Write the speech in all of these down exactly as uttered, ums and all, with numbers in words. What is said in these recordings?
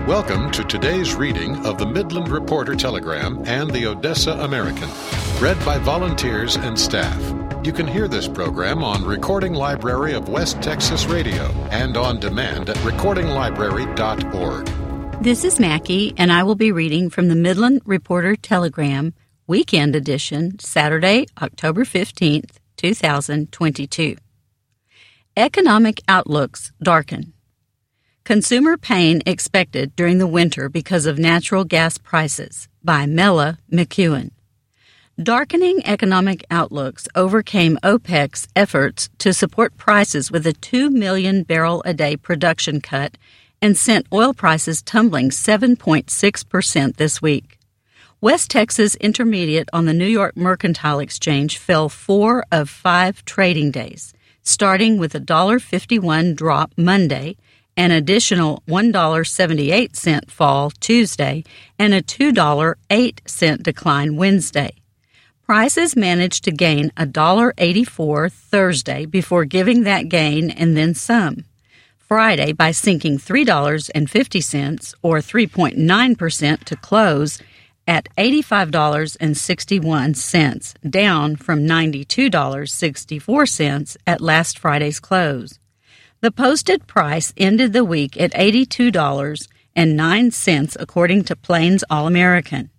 Welcome to today's reading of the Midland Reporter Telegram and the Odessa American, read by volunteers and staff. You can hear this program on Recording Library of West Texas Radio and on demand at recording library dot org. This is Mackie, and I will be reading from the Midland Reporter Telegram, Weekend Edition, Saturday, October fifteenth, twenty twenty-two. Economic outlooks darken. Consumer pain expected during the winter because of natural gas prices, by Mela McEwen. Darkening economic outlooks overcame OPEC's efforts to support prices with a two million barrel a day production cut and sent oil prices tumbling seven point six percent this week. West Texas Intermediate on the New York Mercantile Exchange fell four of five trading days, starting with a one dollar fifty-one drop Monday, an additional one dollar seventy-eight fall Tuesday, and a two dollars and eight cents decline Wednesday. Prices managed to gain one dollar eighty-four Thursday before giving that gain and then some. Friday by sinking three dollars and fifty cents or three point nine percent to close at eighty-five dollars and sixty-one cents, down from ninety-two dollars and sixty-four cents at last Friday's close. The posted price ended the week at eighty-two dollars and nine cents according to Plains All-American.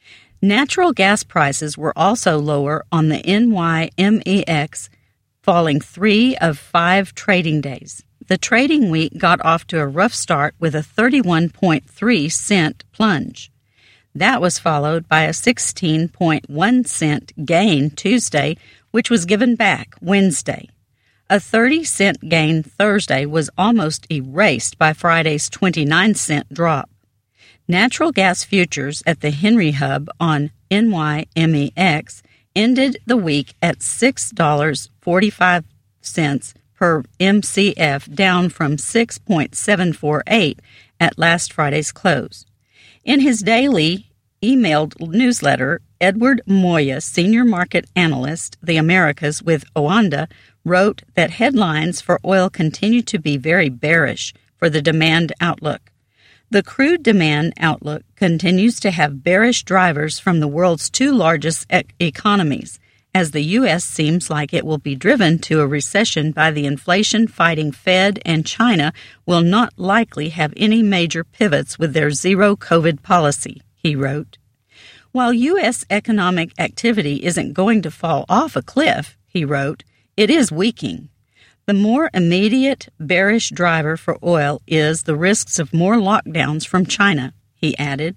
Natural gas prices were also lower on the N Y M E X, falling three of five trading days. The trading week got off to a rough start with a thirty-one point three cent plunge. That was followed by a sixteen point one cent gain Tuesday, which was given back Wednesday. A thirty cent gain Thursday was almost erased by Friday's twenty-nine cent drop. Natural gas futures at the Henry Hub on N Y M E X ended the week at six dollars and forty-five cents per M C F, down from six point seven four eight at last Friday's close. In his daily emailed newsletter, Edward Moya, senior market analyst, the Americas with Oanda, wrote that headlines for oil continue to be very bearish for the demand outlook. The crude demand outlook continues to have bearish drivers from the world's two largest e- economies, as the U S seems like it will be driven to a recession by the inflation-fighting Fed, and China will not likely have any major pivots with their zero-COVID policy, he wrote. While U S economic activity isn't going to fall off a cliff, he wrote, it is weakening. The more immediate bearish driver for oil is the risks of more lockdowns from China, he added.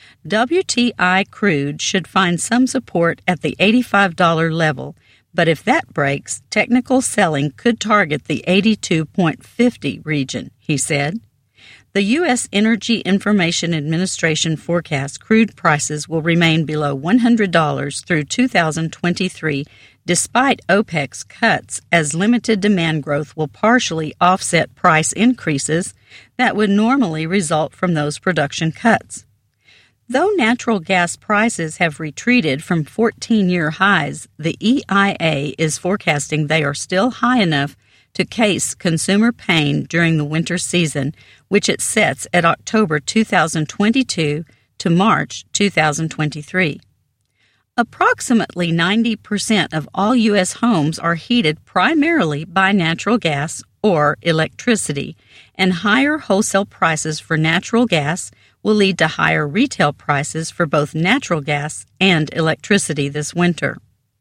W T I crude should find some support at the eighty-five dollars level, but if that breaks, technical selling could target the eighty-two fifty region, he said. The U S Energy Information Administration forecasts crude prices will remain below one hundred dollars through two thousand twenty-three, despite OPEC's cuts, as limited demand growth will partially offset price increases that would normally result from those production cuts. Though natural gas prices have retreated from fourteen-year highs, the E I A is forecasting they are still high enough to case consumer pain during the winter season, which it sets at October two thousand twenty-two to March two thousand twenty-three. Approximately ninety percent of all U S homes are heated primarily by natural gas or electricity, and higher wholesale prices for natural gas will lead to higher retail prices for both natural gas and electricity this winter.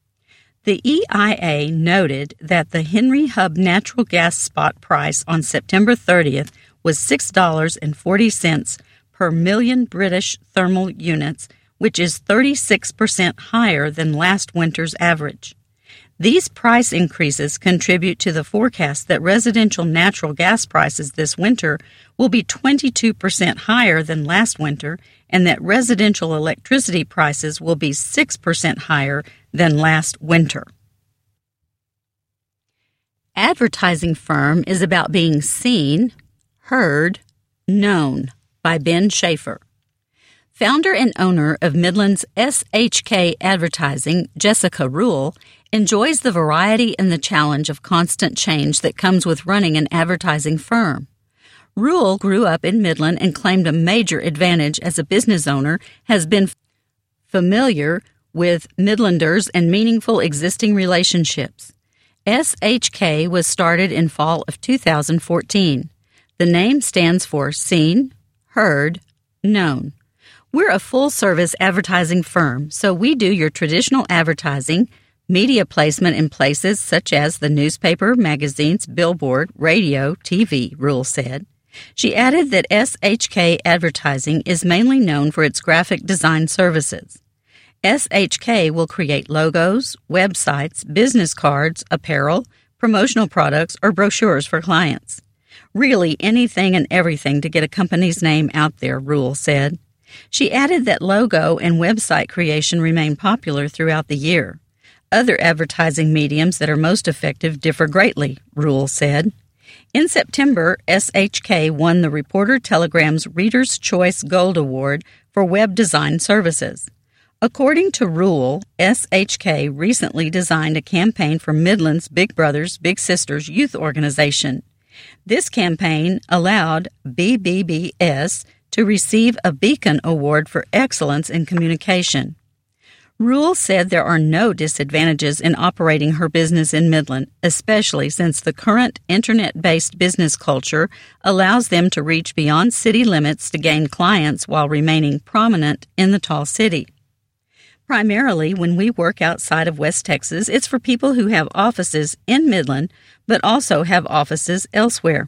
The E I A noted that the Henry Hub natural gas spot price on September thirtieth was six dollars and forty cents per million British thermal units, which is thirty-six percent higher than last winter's average. These price increases contribute to the forecast that residential natural gas prices this winter will be twenty-two percent higher than last winter, and that residential electricity prices will be six percent higher than last winter. Advertising Firm is about being seen, heard, known, by Ben Schaefer. Founder and owner of Midland's S H K Advertising, Jessica Rule, enjoys the variety and the challenge of constant change that comes with running an advertising firm. Rule grew up in Midland and claimed a major advantage as a business owner has been familiar with Midlanders and meaningful existing relationships. S H K was started in fall of two thousand fourteen. The name stands for Seen, Heard, Known. We're a full-service advertising firm, so we do your traditional advertising, media placement in places such as the newspaper, magazines, billboard, radio, T V, Rule said. She added that S H K Advertising is mainly known for its graphic design services. S H K will create logos, websites, business cards, apparel, promotional products, or brochures for clients. Really anything and everything to get a company's name out there, Rule said. She added that logo and website creation remain popular throughout the year. Other advertising mediums that are most effective differ greatly, Rule said. In September, S H K won the Reporter Telegram's Reader's Choice Gold Award for web design services. According to Rule, S H K recently designed a campaign for Midland's Big Brothers Big Sisters youth organization. This campaign allowed B B B S to receive a Beacon Award for excellence in communication. Rule said there are no disadvantages in operating her business in Midland, especially since the current internet-based business culture allows them to reach beyond city limits to gain clients while remaining prominent in the tall city. Primarily, when we work outside of West Texas, it's for people who have offices in Midland, but also have offices elsewhere.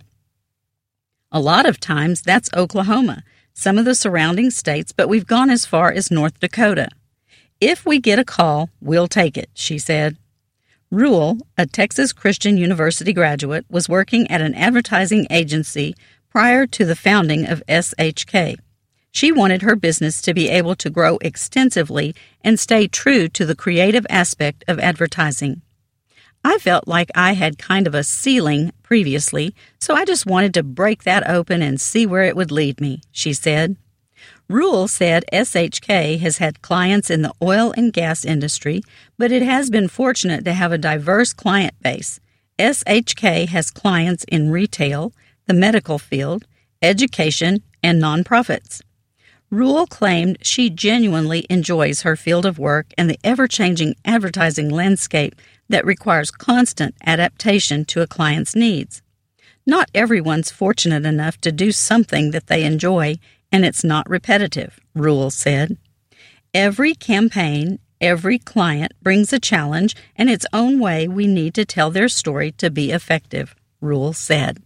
A lot of times, that's Oklahoma, some of the surrounding states, but we've gone as far as North Dakota. If we get a call, we'll take it, she said. Rule, a Texas Christian University graduate, was working at an advertising agency prior to the founding of S H K. She wanted her business to be able to grow extensively and stay true to the creative aspect of advertising. I felt like I had kind of a ceiling previously, so I just wanted to break that open and see where it would lead me, she said. Rule said S H K has had clients in the oil and gas industry, but it has been fortunate to have a diverse client base. S H K has clients in retail, the medical field, education, and nonprofits. Rule claimed she genuinely enjoys her field of work and the ever-changing advertising landscape that requires constant adaptation to a client's needs. Not everyone's fortunate enough to do something that they enjoy, and it's not repetitive, Rule said. Every campaign, every client brings a challenge and its own way we need to tell their story to be effective, Rule said.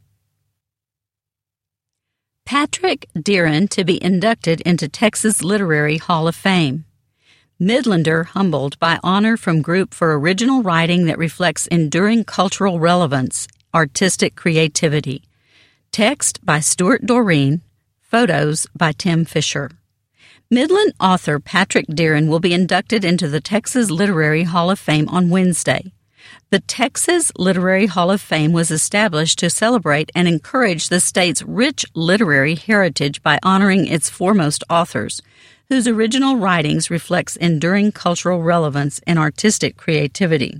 Patrick Deeren to be inducted into Texas Literary Hall of Fame. Midlander humbled by honor from group for original writing that reflects enduring cultural relevance, artistic creativity. Text by Stuart Doreen. Photos by Tim Fisher. Midland author Patrick Deeren will be inducted into the Texas Literary Hall of Fame on Wednesday. The Texas Literary Hall of Fame was established to celebrate and encourage the state's rich literary heritage by honoring its foremost authors, whose original writings reflects enduring cultural relevance and artistic creativity.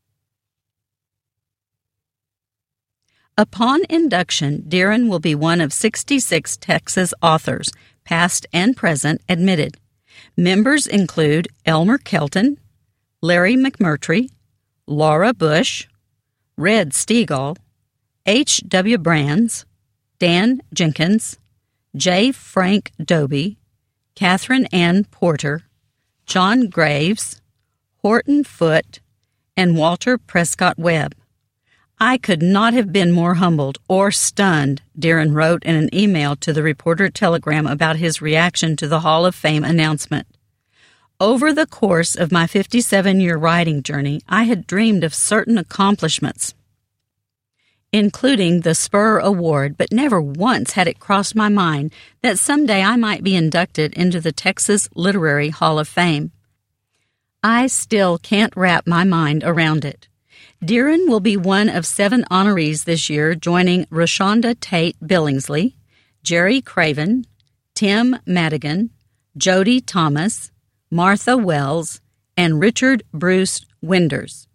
Upon induction, Deeren will be one of sixty-six Texas authors, past and present, admitted. Members include Elmer Kelton, Larry McMurtry, Laura Bush, Red Stegall, H W Brands, Dan Jenkins, J. Frank Dobie, Catherine Ann Porter, John Graves, Horton Foote, and Walter Prescott Webb. I could not have been more humbled or stunned, Deeren wrote in an email to the Reporter Telegram about his reaction to the Hall of Fame announcement. Over the course of my fifty-seven-year writing journey, I had dreamed of certain accomplishments, including the Spur Award, but never once had it crossed my mind that someday I might be inducted into the Texas Literary Hall of Fame. I still can't wrap my mind around it. Deeren will be one of seven honorees this year, joining Rashonda Tate Billingsley, Jerry Craven, Tim Madigan, Jody Thomas, Martha Wells, and Richard Bruce Winders.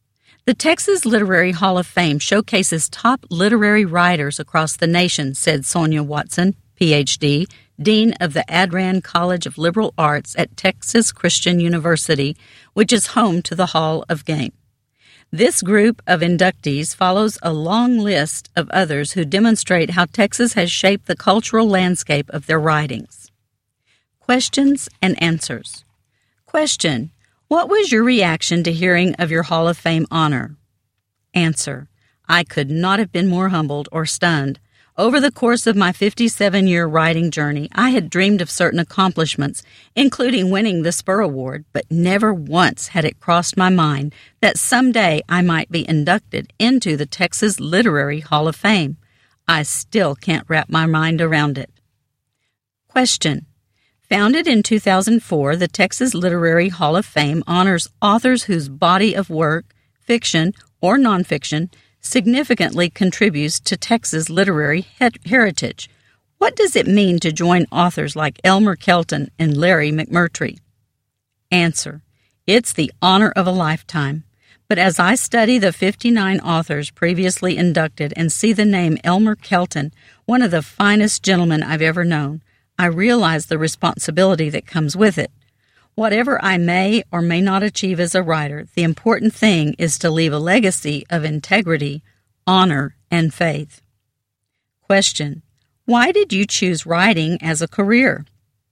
The Texas Literary Hall of Fame showcases top literary writers across the nation, said Sonia Watson, P H D, Dean of the Adran College of Liberal Arts at Texas Christian University, which is home to the Hall of Fame. This group of inductees follows a long list of others who demonstrate how Texas has shaped the cultural landscape of their writings. Questions and answers. Question: what was your reaction to hearing of your Hall of Fame honor? Answer: I could not have been more humbled or stunned. Over the course of my fifty-seven-year writing journey, I had dreamed of certain accomplishments, including winning the Spur Award, but never once had it crossed my mind that someday I might be inducted into the Texas Literary Hall of Fame. I still can't wrap my mind around it. Question: founded in two thousand four, the Texas Literary Hall of Fame honors authors whose body of work, fiction or nonfiction, significantly contributes to Texas literary heritage. What does it mean to join authors like Elmer Kelton and Larry McMurtry? Answer: it's the honor of a lifetime. But as I study the fifty-nine authors previously inducted and see the name Elmer Kelton, one of the finest gentlemen I've ever known, I realize the responsibility that comes with it. Whatever I may or may not achieve as a writer, the important thing is to leave a legacy of integrity, honor, and faith. Question: why did you choose writing as a career?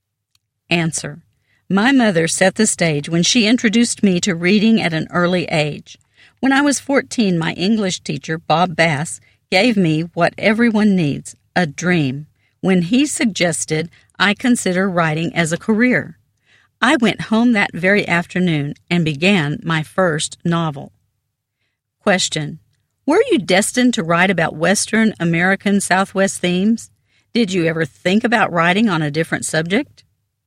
Answer: my mother set the stage when she introduced me to reading at an early age. When I was fourteen, my English teacher, Bob Bass, gave me what everyone needs, a dream, when he suggested I consider writing as a career. I went home that very afternoon and began my first novel. Question: were you destined to write about Western American Southwest themes? Did you ever think about writing on a different subject?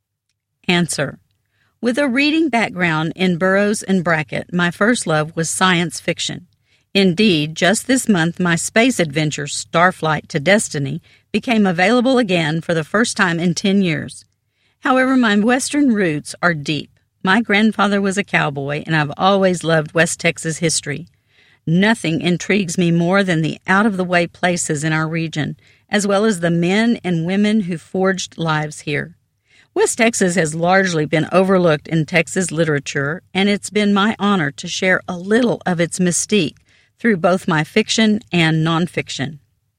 Answer: with a reading background in Burroughs and Brackett, my first love was science fiction. Indeed, just this month, my space adventure, Starflight to Destiny, became available again for the first time in ten years. However, my Western roots are deep. My grandfather was a cowboy, and I've always loved West Texas history. Nothing intrigues me more than the out-of-the-way places in our region, as well as the men and women who forged lives here. West Texas has largely been overlooked in Texas literature, and it's been my honor to share a little of its mystique through both my fiction and nonfiction.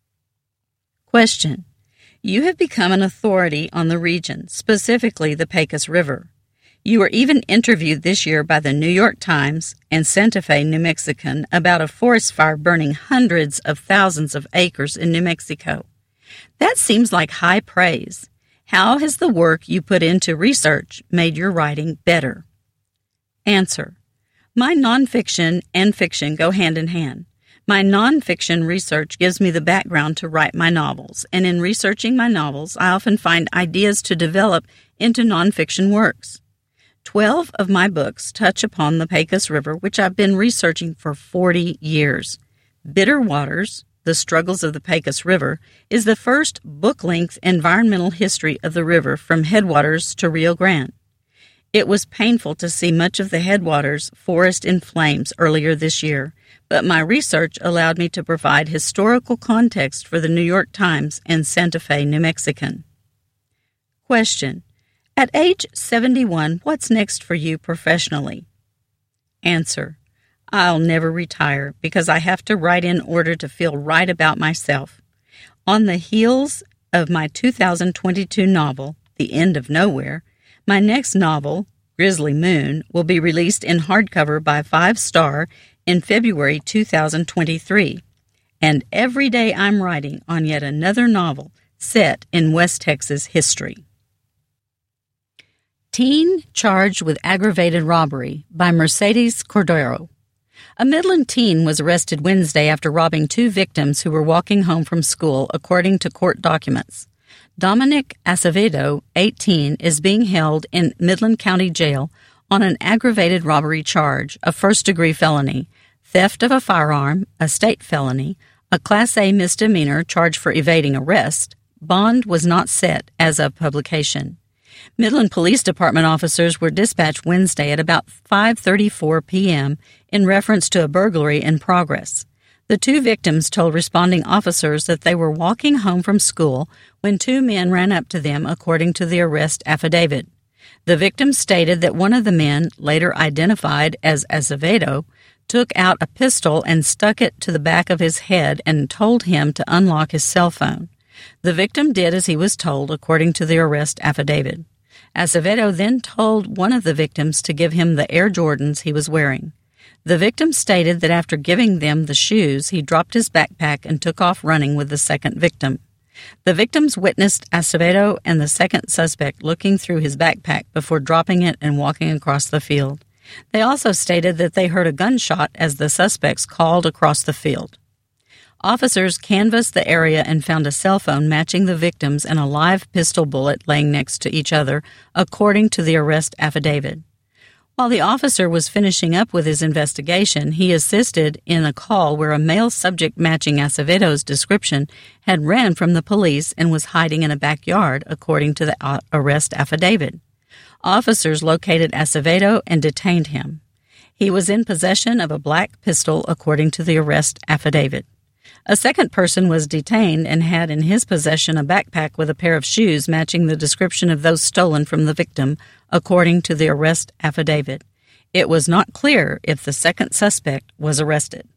Question: you have become an authority on the region, specifically the Pecos River. You were even interviewed this year by the New York Times and Santa Fe, New Mexican, about a forest fire burning hundreds of thousands of acres in New Mexico. That seems like high praise. How has the work you put into research made your writing better? Answer: my nonfiction and fiction go hand in hand. My nonfiction research gives me the background to write my novels, and in researching my novels, I often find ideas to develop into nonfiction works. Twelve of my books touch upon the Pecos River, which I've been researching for forty years. Bitter Waters, The Struggles of the Pecos River, is the first book-length environmental history of the river from headwaters to Rio Grande. It was painful to see much of the headwaters forest in flames earlier this year, but my research allowed me to provide historical context for the New York Times and Santa Fe, New Mexican. Question: at age seventy-one, what's next for you professionally? Answer: I'll never retire because I have to write in order to feel right about myself. On the heels of my two thousand twenty-two novel, The End of Nowhere, my next novel, Grizzly Moon, will be released in hardcover by Five Star in February two thousand twenty-three. And every day I'm writing on yet another novel set in West Texas history. Teen Charged with Aggravated Robbery by Mercedes Cordero. A Midland teen was arrested Wednesday after robbing two victims who were walking home from school, according to court documents. Dominic Acevedo, eighteen, is being held in Midland County Jail on an aggravated robbery charge, a first-degree felony, theft of a firearm, a state felony, a Class A misdemeanor charged for evading arrest. Bond was not set as of publication. Midland Police Department officers were dispatched Wednesday at about five thirty-four p.m. in reference to a burglary in progress. The two victims told responding officers that they were walking home from school when two men ran up to them, according to the arrest affidavit. The victims stated that one of the men, later identified as Acevedo, took out a pistol and stuck it to the back of his head and told him to unlock his cell phone. The victim did as he was told, according to the arrest affidavit. Acevedo then told one of the victims to give him the Air Jordans he was wearing. The victim stated that after giving them the shoes, he dropped his backpack and took off running with the second victim. The victims witnessed Acevedo and the second suspect looking through his backpack before dropping it and walking across the field. They also stated that they heard a gunshot as the suspects called across the field. Officers canvassed the area and found a cell phone matching the victims and a live pistol bullet laying next to each other, according to the arrest affidavit. While the officer was finishing up with his investigation, he assisted in a call where a male subject matching Acevedo's description had ran from the police and was hiding in a backyard, according to the arrest affidavit. Officers located Acevedo and detained him. He was in possession of a black pistol, according to the arrest affidavit. A second person was detained and had in his possession a backpack with a pair of shoes matching the description of those stolen from the victim, according to the arrest affidavit. It was not clear if the second suspect was arrested.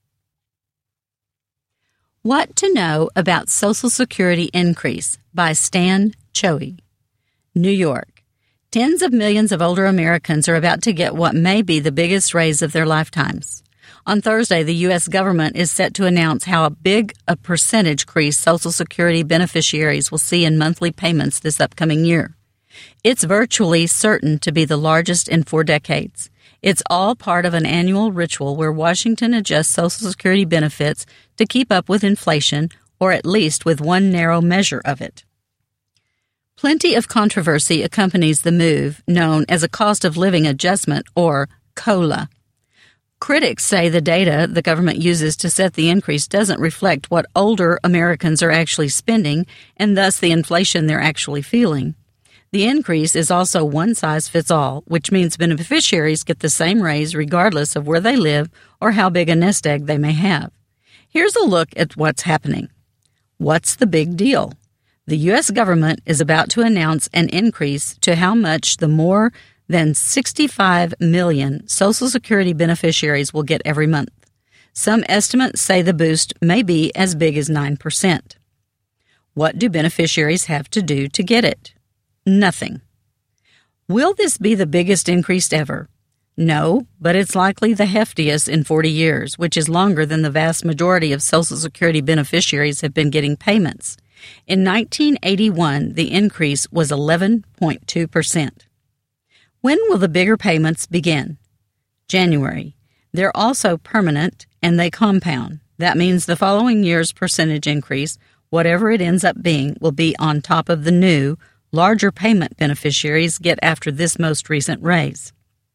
What to Know About Social Security Increase by Stan Choey. New York. Tens of millions of older Americans are about to get what may be the biggest raise of their lifetimes. On Thursday, the U S government is set to announce how big a percentage increase Social Security beneficiaries will see in monthly payments this upcoming year. It's virtually certain to be the largest in four decades. It's all part of an annual ritual where Washington adjusts Social Security benefits to keep up with inflation, or at least with one narrow measure of it. Plenty of controversy accompanies the move, known as a cost of living adjustment, or COLA. Critics say the data the government uses to set the increase doesn't reflect what older Americans are actually spending and thus the inflation they're actually feeling. The increase is also one size fits all, which means beneficiaries get the same raise regardless of where they live or how big a nest egg they may have. Here's a look at what's happening. What's the big deal? The U S government is about to announce an increase to how much the more than sixty-five million Social Security beneficiaries will get every month. Some estimates say the boost may be as big as nine percent. What do beneficiaries have to do to get it? Nothing. Will this be the biggest increase ever? No, but it's likely the heftiest in forty years, which is longer than the vast majority of Social Security beneficiaries have been getting payments. In nineteen eighty-one, the increase was eleven point two percent. When will the bigger payments begin? January. They're also permanent and they compound. That means the following year's percentage increase, whatever it ends up being, will be on top of the new, larger payment beneficiaries get after this most recent raise.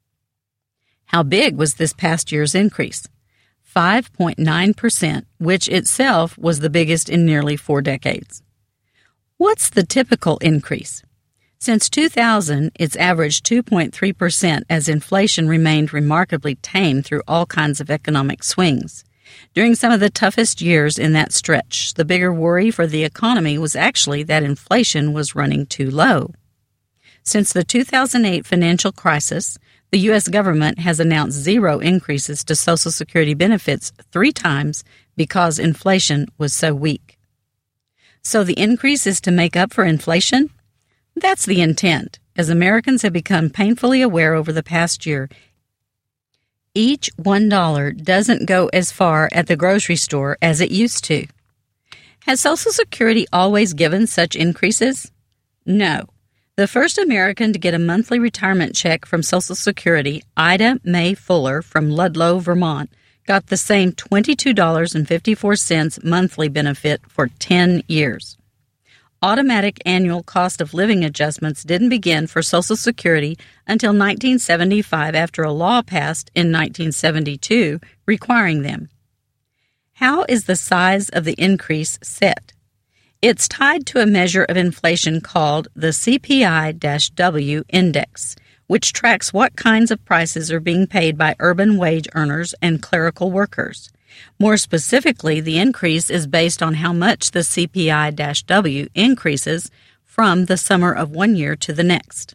How big was this past year's increase? five point nine percent, which itself was the biggest in nearly four decades. What's the typical increase? Since two thousand, it's averaged two point three percent as inflation remained remarkably tame through all kinds of economic swings. During some of the toughest years in that stretch, the bigger worry for the economy was actually that inflation was running too low. Since the two thousand eight financial crisis, the U S government has announced zero increases to Social Security benefits three times because inflation was so weak. So the increase is to make up for inflation? That's the intent, as Americans have become painfully aware over the past year. Each one dollar doesn't go as far at the grocery store as it used to. Has Social Security always given such increases? No. The first American to get a monthly retirement check from Social Security, Ida Mae Fuller from Ludlow, Vermont, got the same twenty-two dollars and fifty-four cents monthly benefit for ten years. Automatic annual cost of living adjustments didn't begin for Social Security until nineteen seventy-five after a law passed in nineteen seventy-two requiring them. How is the size of the increase set? It's tied to a measure of inflation called the C P I W index, which tracks what kinds of prices are being paid by urban wage earners and clerical workers. More specifically, the increase is based on how much the C P I W increases from the summer of one year to the next.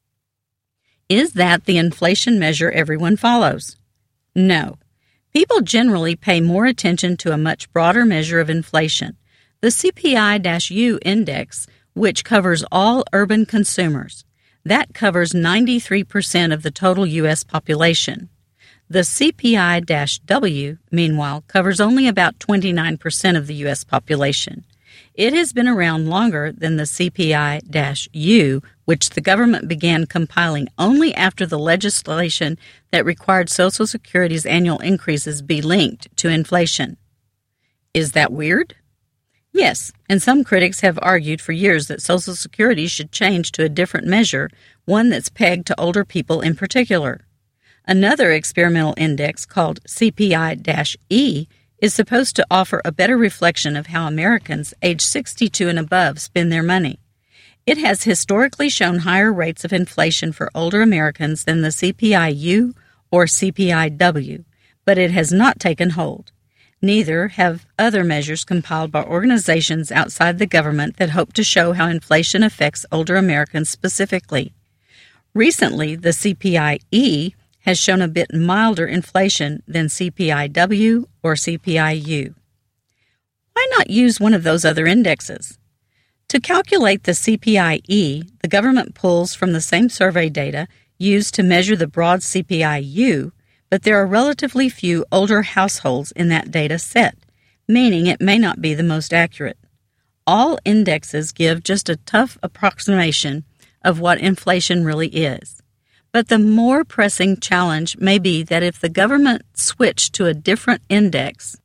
Is that the inflation measure everyone follows? No. People generally pay more attention to a much broader measure of inflation, the C P I U index, which covers all urban consumers. That covers ninety-three percent of the total U S population. The C P I W, meanwhile, covers only about twenty-nine percent of the U S population. It has been around longer than the C P I U, which the government began compiling only after the legislation that required Social Security's annual increases be linked to inflation. Is that weird? Yes, and some critics have argued for years that Social Security should change to a different measure, one that's pegged to older people in particular. Another experimental index called C P I E is supposed to offer a better reflection of how Americans aged sixty-two and above spend their money. It has historically shown higher rates of inflation for older Americans than the C P I U or C P I W, but it has not taken hold. Neither have other measures compiled by organizations outside the government that hope to show how inflation affects older Americans specifically. Recently, the C P I E has shown a bit milder inflation than C P I W or C P I U. Why not use one of those other indexes? To calculate the C P I E, the government pulls from the same survey data used to measure the broad C P I U, but there are relatively few older households in that data set, meaning it may not be the most accurate. All indexes give just a tough approximation of what inflation really is. But the more pressing challenge may be that if the government switched to a different index,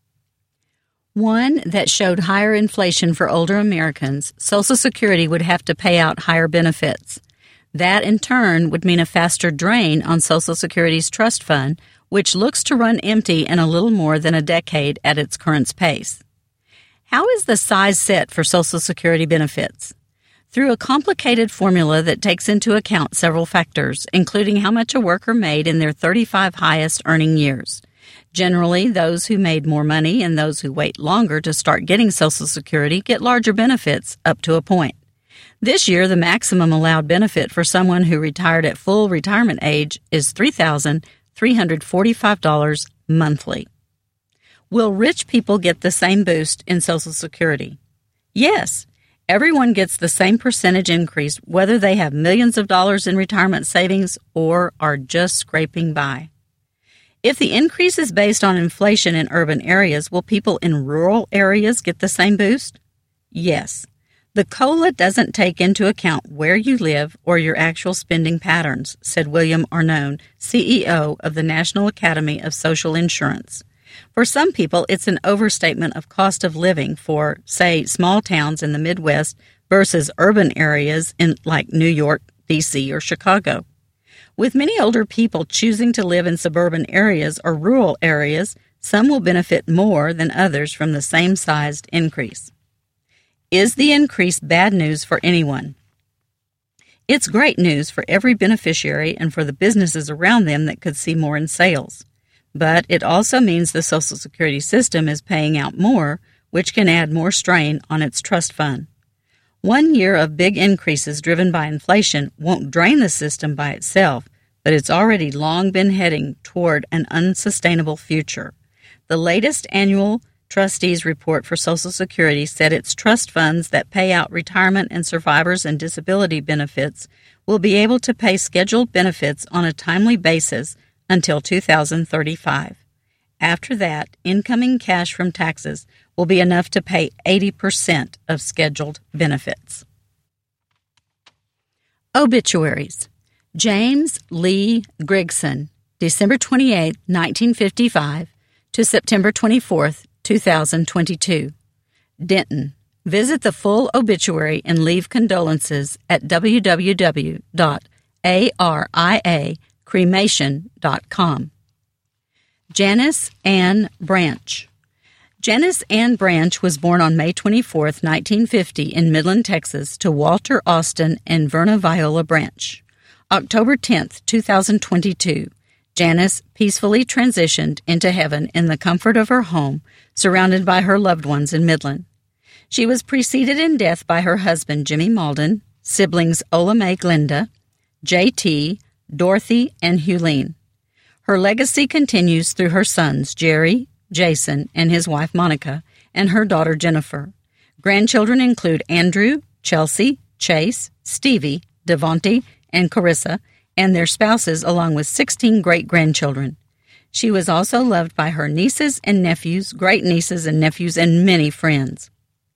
one that showed higher inflation for older Americans, Social Security would have to pay out higher benefits. That, in turn, would mean a faster drain on Social Security's trust fund, which looks to run empty in a little more than a decade at its current pace. How is the size set for Social Security benefits? Through a complicated formula that takes into account several factors, including how much a worker made in their thirty-five highest earning years. Generally, those who made more money and those who wait longer to start getting Social Security get larger benefits up to a point. This year, the maximum allowed benefit for someone who retired at full retirement age is three thousand three hundred forty-five dollars monthly. Will rich people get the same boost in Social Security? Yes. Everyone gets the same percentage increase whether they have millions of dollars in retirement savings or are just scraping by. If the increase is based on inflation in urban areas, will people in rural areas get the same boost? Yes. The COLA doesn't take into account where you live or your actual spending patterns, said William Arnone, C E O of the National Academy of Social Insurance. For some people, it's an overstatement of cost of living for, say, small towns in the Midwest versus urban areas in like New York, D C, or Chicago. With many older people choosing to live in suburban areas or rural areas, some will benefit more than others from the same sized increase. Is the increase bad news for anyone? It's great news for every beneficiary and for the businesses around them that could see more in sales. But it also means the Social Security system is paying out more, which can add more strain on its trust fund. One year of big increases driven by inflation won't drain the system by itself, but it's already long been heading toward an unsustainable future. The latest annual trustees report for Social Security said its trust funds that pay out retirement and survivors and disability benefits will be able to pay scheduled benefits on a timely basis until two thousand thirty-five. After that, incoming cash from taxes will be enough to pay eighty percent of scheduled benefits. Obituaries. James Lee Grigson, December twenty-eighth, nineteen fifty-five to September twenty-fourth, two thousand twenty-two. Denton. Visit the full obituary and leave condolences at w w w dot a r i a cremation dot com. Janice Ann Branch. Janice Ann Branch was born on May twenty-fourth, nineteen fifty, in Midland, Texas, to Walter Austin and Verna Viola Branch. October tenth, two thousand twenty-two, Janice peacefully transitioned into heaven in the comfort of her home, surrounded by her loved ones in Midland. She was preceded in death by her husband, Jimmy Malden, siblings Ola Mae Glenda, J T, Dorothy, and Huline. Her legacy continues through her sons, Jerry, Jason, and his wife, Monica, and her daughter, Jennifer. Grandchildren include Andrew, Chelsea, Chase, Stevie, Devontae, and Carissa, and their spouses, along with sixteen great-grandchildren. She was also loved by her nieces and nephews, great-nieces and nephews, and many friends.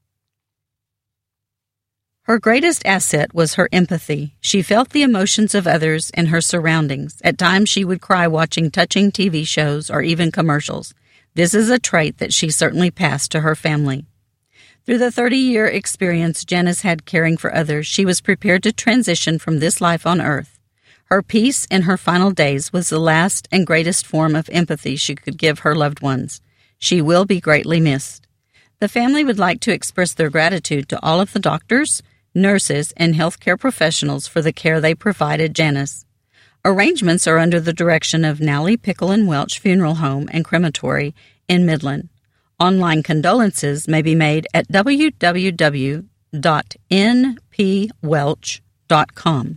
Her greatest asset was her empathy. She felt the emotions of others and her surroundings. At times she would cry watching touching T V shows or even commercials. This is a trait that she certainly passed to her family. Through the thirty-year experience Janice had caring for others, she was prepared to transition from this life on earth. Her peace in her final days was the last and greatest form of empathy she could give her loved ones. She will be greatly missed. The family would like to express their gratitude to all of the doctors, nurses, and healthcare professionals for the care they provided Janice. Arrangements are under the direction of Nally Pickle and Welch Funeral Home and Crematory in Midland. Online condolences may be made at w w w dot n p welch dot com.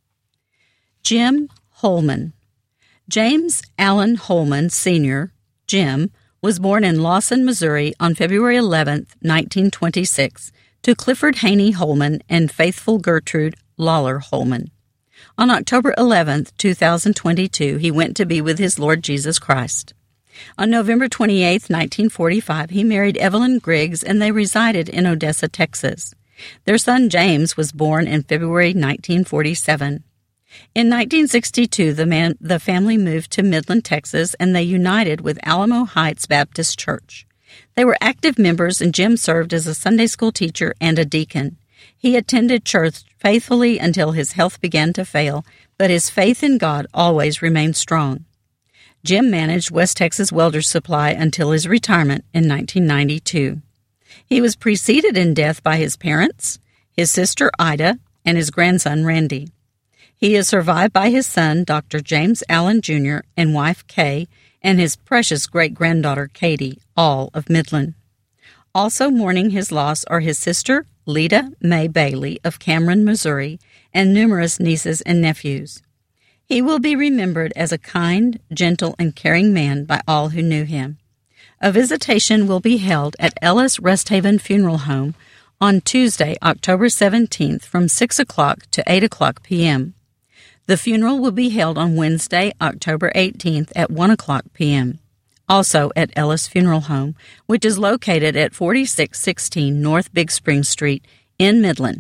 Jim Holman. James Allen Holman, Senior, Jim, was born in Lawson, Missouri on February eleventh, nineteen twenty-six, to Clifford Haney Holman and Faithful Gertrude Lawler Holman. On October eleventh, two thousand twenty-two, he went to be with his Lord Jesus Christ. On November twenty-eighth, nineteen forty-five, he married Evelyn Griggs, and they resided in Odessa, Texas. Their son James was born in February nineteen forty-seven. In nineteen sixty-two, the, man, the family moved to Midland, Texas, and they united with Alamo Heights Baptist Church. They were active members, and Jim served as a Sunday school teacher and a deacon. He attended church faithfully until his health began to fail, but his faith in God always remained strong. Jim managed West Texas Welders Supply until his retirement in nineteen ninety-two. He was preceded in death by his parents, his sister Ida, and his grandson Randy. He is survived by his son, Doctor James Allen Junior, and wife Kay, and his precious great-granddaughter Katie, all of Midland. Also mourning his loss are his sister, Lita Mae Bailey of Cameron, Missouri, and numerous nieces and nephews. He will be remembered as a kind, gentle, and caring man by all who knew him. A visitation will be held at Ellis Rest Haven Funeral Home on Tuesday, October seventeenth from six o'clock to eight o'clock p.m. The funeral will be held on Wednesday, October eighteenth at one o'clock p.m., also at Ellis Funeral Home, which is located at forty-six sixteen North Big Spring Street in Midland.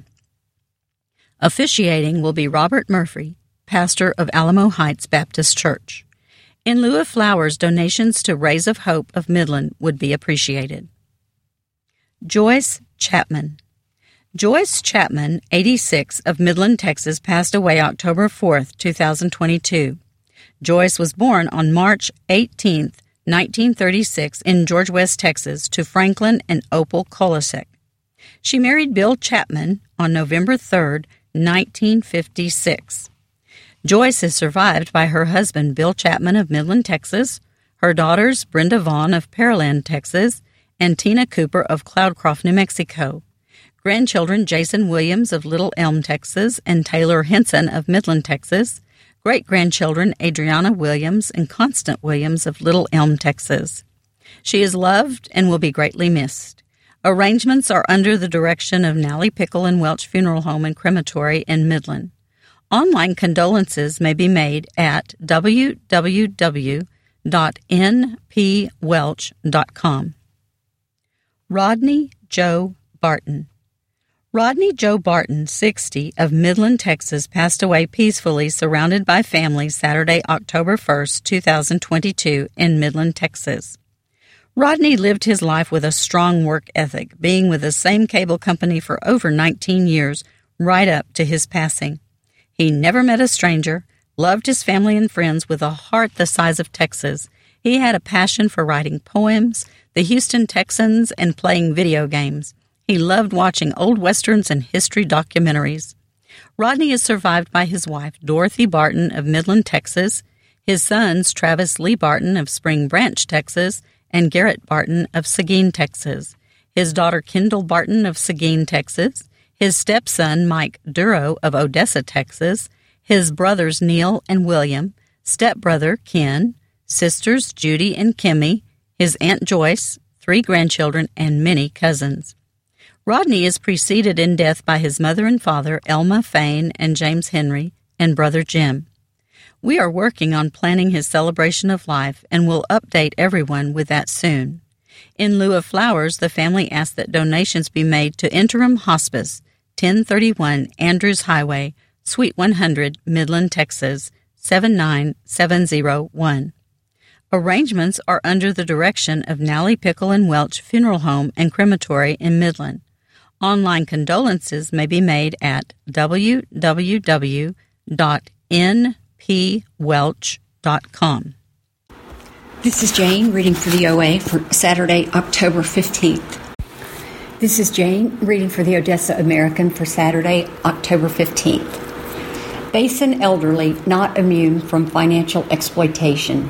Officiating will be Robert Murphy, pastor of Alamo Heights Baptist Church. In lieu of flowers, donations to Rays of Hope of Midland would be appreciated. Joyce Chapman. Joyce Chapman, eighty-six, of Midland, Texas, passed away October fourth, two thousand twenty-two. Joyce was born on March eighteenth, nineteen thirty-six, in George West, Texas, to Franklin and Opal Kolasek. She married Bill Chapman on November third, nineteen fifty-six. Joyce is survived by her husband, Bill Chapman of Midland, Texas, her daughters, Brenda Vaughn of Pearland, Texas, and Tina Cooper of Cloudcroft, New Mexico. Grandchildren, Jason Williams of Little Elm, Texas, and Taylor Henson of Midland, Texas. Great-grandchildren, Adriana Williams and Constant Williams of Little Elm, Texas. She is loved and will be greatly missed. Arrangements are under the direction of Nally Pickle and Welch Funeral Home and Crematory in Midland. Online condolences may be made at w w w dot n p welch dot com. Rodney Joe Barton. Rodney Joe Barton, sixty, of Midland, Texas, passed away peacefully surrounded by family Saturday, October first, two thousand twenty-two, in Midland, Texas. Rodney lived his life with a strong work ethic, being with the same cable company for over nineteen years, right up to his passing. He never met a stranger, loved his family and friends with a heart the size of Texas. He had a passion for writing poems, the Houston Texans, and playing video games. He loved watching old westerns and history documentaries. Rodney is survived by his wife, Dorothy Barton of Midland, Texas, his sons, Travis Lee Barton of Spring Branch, Texas, and Garrett Barton of Seguin, Texas, his daughter, Kendall Barton of Seguin, Texas, his stepson, Mike Duro of Odessa, Texas, his brothers, Neil and William, stepbrother, Ken, sisters, Judy and Kimmy, his Aunt Joyce, three grandchildren, and many cousins. Rodney is preceded in death by his mother and father, Elma Fain and James Henry, and brother Jim. We are working on planning his celebration of life and will update everyone with that soon. In lieu of flowers, the family asked that donations be made to Interim Hospice, ten thirty-one Andrews Highway, Suite one hundred, Midland, Texas, seven nine seven zero one. Arrangements are under the direction of Nally Pickle and Welch Funeral Home and Crematory in Midland. Online condolences may be made at w w w dot n p welch dot com. This is Jane reading for the O A for Saturday, October fifteenth. This is Jane reading for the Odessa American for Saturday, October fifteenth. Basin elderly not immune from financial exploitation.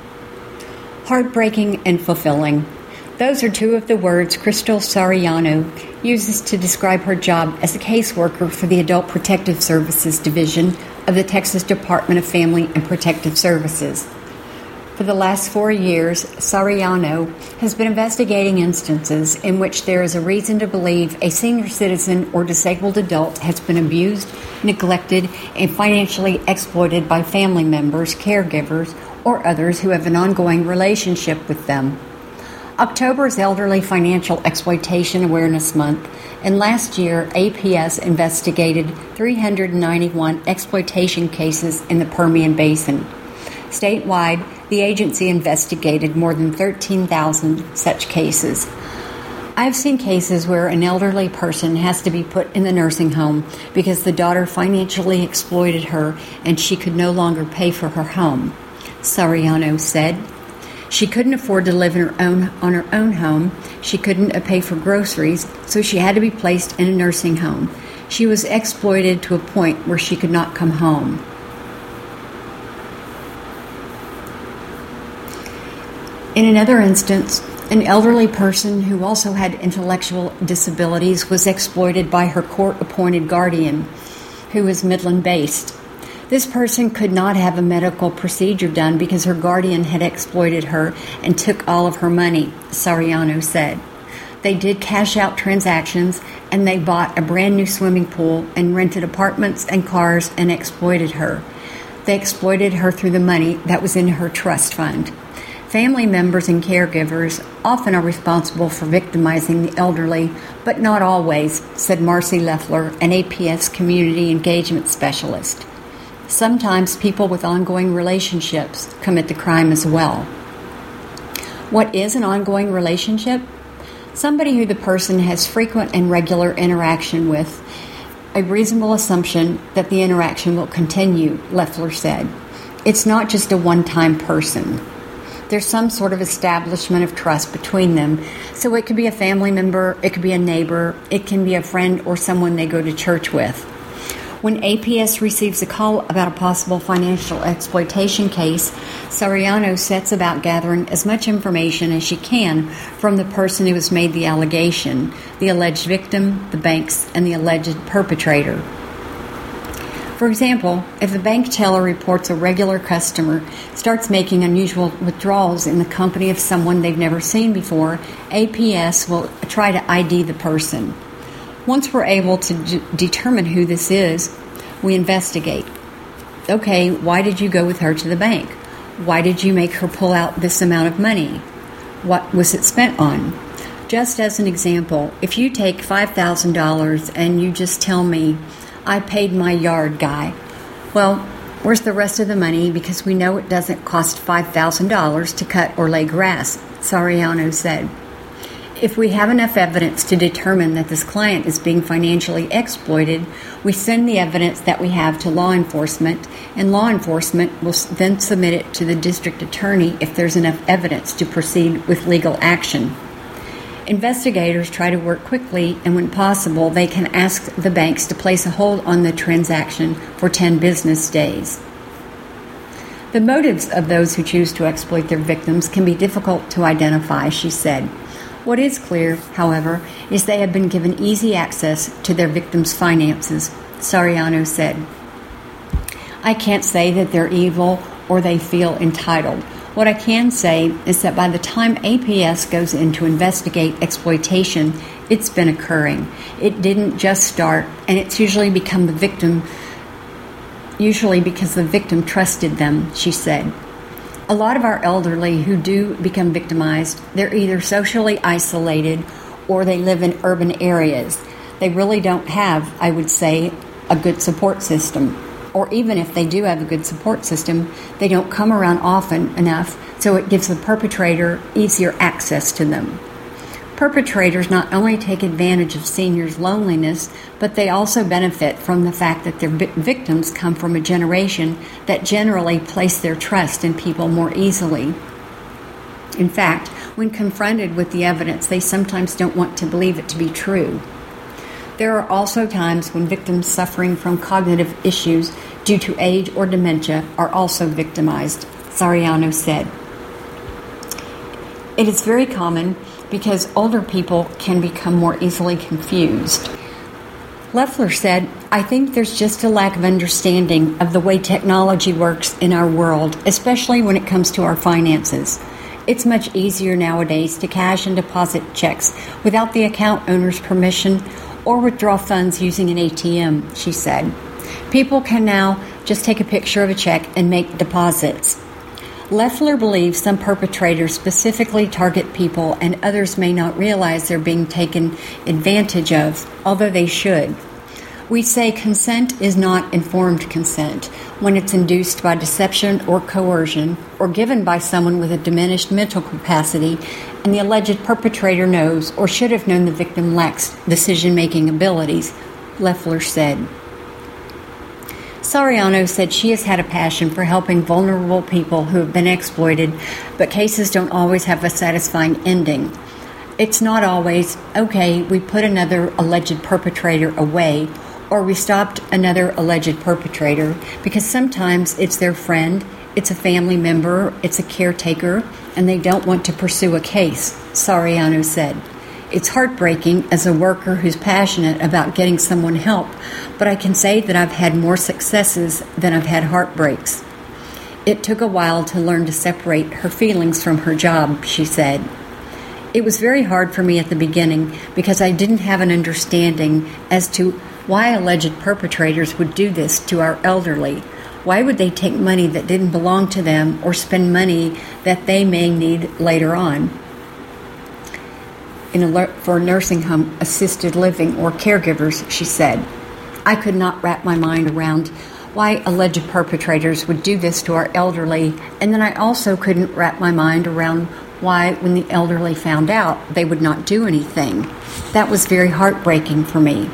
Heartbreaking and fulfilling. Those are two of the words Crystal Sariano uses to describe her job as a caseworker for the Adult Protective Services Division of the Texas Department of Family and Protective Services. For the last four years, Sariano has been investigating instances in which there is a reason to believe a senior citizen or disabled adult has been abused, neglected, and financially exploited by family members, caregivers, or others who have an ongoing relationship with them. October is Elderly Financial Exploitation Awareness Month, and last year A P S investigated three hundred ninety-one exploitation cases in the Permian Basin. Statewide, the agency investigated more than thirteen thousand such cases. I've seen cases where an elderly person has to be put in the nursing home because the daughter financially exploited her and she could no longer pay for her home, Sariano said. She couldn't afford to live in her own, on her own home. She couldn't pay for groceries, so she had to be placed in a nursing home. She was exploited to a point where she could not come home. In another instance, an elderly person who also had intellectual disabilities was exploited by her court-appointed guardian, who was Midland-based. This person could not have a medical procedure done because her guardian had exploited her and took all of her money, Sariano said. They did cash-out transactions, and they bought a brand-new swimming pool and rented apartments and cars and exploited her. They exploited her through the money that was in her trust fund. Family members and caregivers often are responsible for victimizing the elderly, but not always, said Marcy Leffler, an A P S community engagement specialist. Sometimes people with ongoing relationships commit the crime as well. What is an ongoing relationship? Somebody who the person has frequent and regular interaction with, a reasonable assumption that the interaction will continue, Leffler said. It's not just a one-time person. There's some sort of establishment of trust between them. So it could be a family member, it could be a neighbor, it can be a friend or someone they go to church with. When A P S receives a call about a possible financial exploitation case, Sariano sets about gathering as much information as she can from the person who has made the allegation, the alleged victim, the banks, and the alleged perpetrator. For example, if a bank teller reports a regular customer starts making unusual withdrawals in the company of someone they've never seen before, A P S will try to I D the person. Once we're able to d- determine who this is, we investigate. Okay, why did you go with her to the bank? Why did you make her pull out this amount of money? What was it spent on? Just as an example, if you take five thousand dollars and you just tell me, I paid my yard guy. Well, where's the rest of the money? Because we know it doesn't cost five thousand dollars to cut or lay grass, Sariano said. If we have enough evidence to determine that this client is being financially exploited, we send the evidence that we have to law enforcement, and law enforcement will then submit it to the district attorney if there's enough evidence to proceed with legal action. Investigators try to work quickly, and when possible, they can ask the banks to place a hold on the transaction for ten business days. The motives of those who choose to exploit their victims can be difficult to identify, she said. What is clear, however, is they have been given easy access to their victims' finances, Sariano said. I can't say that they're evil or they feel entitled. What I can say is that by the time A P S goes in to investigate exploitation, it's been occurring. It didn't just start, and it's usually become the victim, usually because the victim trusted them, she said. A lot of our elderly who do become victimized, they're either socially isolated or they live in urban areas. They really don't have, I would say, a good support system. Or even if they do have a good support system, they don't come around often enough, so it gives the perpetrator easier access to them. Perpetrators not only take advantage of seniors' loneliness, but they also benefit from the fact that their victims come from a generation that generally place their trust in people more easily. In fact, when confronted with the evidence, they sometimes don't want to believe it to be true. There are also times when victims suffering from cognitive issues due to age or dementia are also victimized, Sariano said. It is very common because older people can become more easily confused. Loeffler said, I think there's just a lack of understanding of the way technology works in our world, especially when it comes to our finances. It's much easier nowadays to cash and deposit checks without the account owner's permission or withdraw funds using an A T M, she said. People can now just take a picture of a check and make deposits. Loeffler believes some perpetrators specifically target people and others may not realize they're being taken advantage of, although they should. We say consent is not informed consent when it's induced by deception or coercion or given by someone with a diminished mental capacity and the alleged perpetrator knows or should have known the victim lacks decision-making abilities, Loeffler said. Sariano said she has had a passion for helping vulnerable people who have been exploited, but cases don't always have a satisfying ending. It's not always, okay, we put another alleged perpetrator away, or we stopped another alleged perpetrator, because sometimes it's their friend, it's a family member, it's a caretaker, and they don't want to pursue a case, Sariano said. It's heartbreaking as a worker who's passionate about getting someone help, but I can say that I've had more successes than I've had heartbreaks. It took a while to learn to separate her feelings from her job, she said. It was very hard for me at the beginning because I didn't have an understanding as to why alleged perpetrators would do this to our elderly. Why would they take money that didn't belong to them or spend money that they may need later on? In a, for nursing home assisted living or caregivers, she said. I could not wrap my mind around why alleged perpetrators would do this to our elderly, and then I also couldn't wrap my mind around why, when the elderly found out, they would not do anything. That was very heartbreaking for me.